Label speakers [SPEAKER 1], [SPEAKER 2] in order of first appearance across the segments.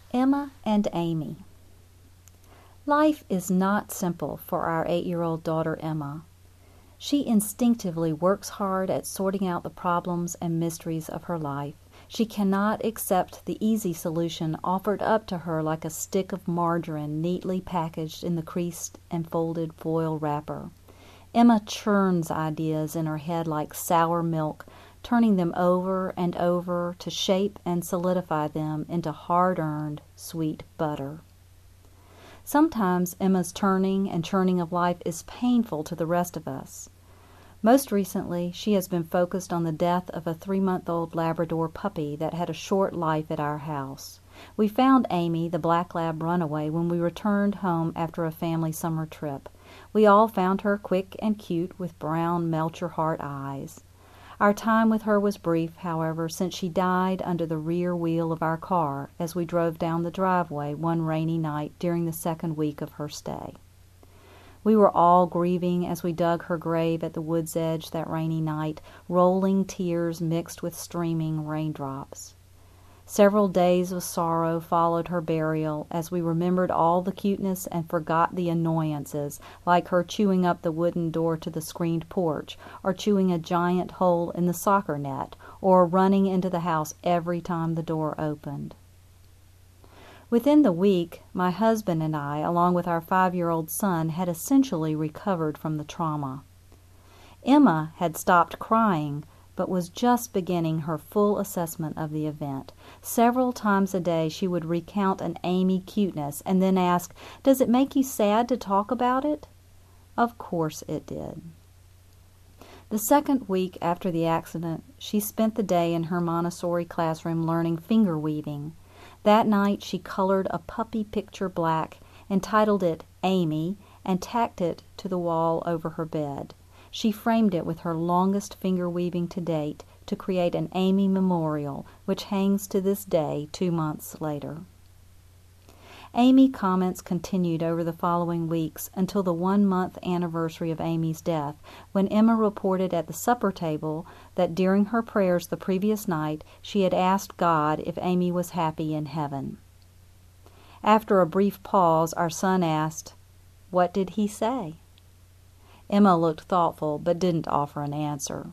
[SPEAKER 1] Emma and Amy. Life is not simple for our 8-year-old daughter Emma. She instinctively works hard at sorting out the problems and mysteries of her life. She cannot accept the easy solution offered up to her like a stick of margarine neatly packaged in the creased and folded foil wrapper. Emma churns ideas in her head like sour milk, turning them over and over to shape and solidify them into hard-earned, sweet butter. Sometimes Emma's turning and churning of life is painful to the rest of us. Most recently, she has been focused on the death of a 3-month-old Labrador puppy that had a short life at our house. We found Amy, the black lab runaway, when we returned home after a family summer trip. We all found her quick and cute with brown melt-your-heart eyes. Our time with her was brief, however, since she died under the rear wheel of our car as we drove down the driveway one rainy night during the second week of her stay. We were all grieving as we dug her grave at the wood's edge that rainy night, rolling tears mixed with streaming raindrops. Several days of sorrow followed her burial as we remembered all the cuteness and forgot the annoyances, like her chewing up the wooden door to the screened porch, or chewing a giant hole in the soccer net, or running into the house every time the door opened. Within the week, my husband and I, along with our 5-year-old son, had essentially recovered from the trauma. Emma had stopped crying, but was just beginning her full assessment of the event. Several times a day she would recount an Amy cuteness and then ask, "Does it make you sad to talk about it?" Of course it did. The second week after the accident, she spent the day in her Montessori classroom learning finger weaving. That night she colored a puppy picture black, entitled it Amy, and tacked it to the wall over her bed. She framed it with her longest finger weaving to date to create an Amy memorial, which hangs to this day 2 months later. Amy comments continued over the following weeks until the 1-month anniversary of Amy's death, when Emma reported at the supper table that during her prayers the previous night she had asked God if Amy was happy in heaven. After a brief pause, our son asked, "What did he say?" Emma looked thoughtful, but didn't offer an answer.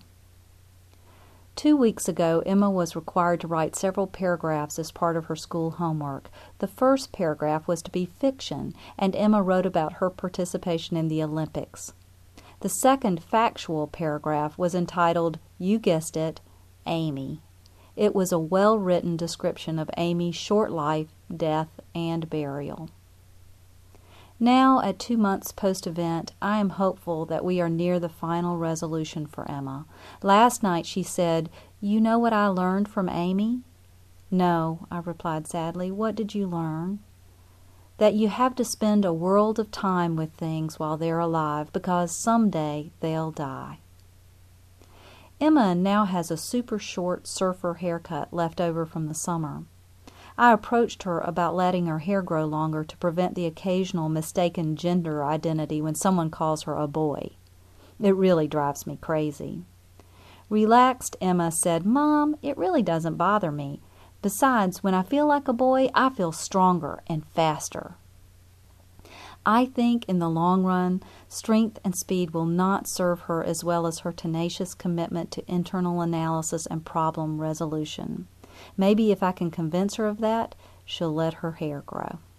[SPEAKER 1] 2 weeks ago, Emma was required to write several paragraphs as part of her school homework. The first paragraph was to be fiction, and Emma wrote about her participation in the Olympics. The second factual paragraph was entitled, you guessed it, Amy. It was a well-written description of Amy's short life, death, and burial. Now, at 2 months post-event, I am hopeful that we are near the final resolution for Emma. Last night she said, "You know what I learned from Amy?" "No," I replied sadly. "What did you learn?" "That you have to spend a world of time with things while they're alive, because someday they'll die." Emma now has a super short surfer haircut left over from the summer. I approached her about letting her hair grow longer to prevent the occasional mistaken gender identity when someone calls her a boy. It really drives me crazy. Relaxed Emma said, "Mom, it really doesn't bother me. Besides, when I feel like a boy, I feel stronger and faster." I think in the long run, strength and speed will not serve her as well as her tenacious commitment to internal analysis and problem resolution. Maybe if I can convince her of that, she'll let her hair grow.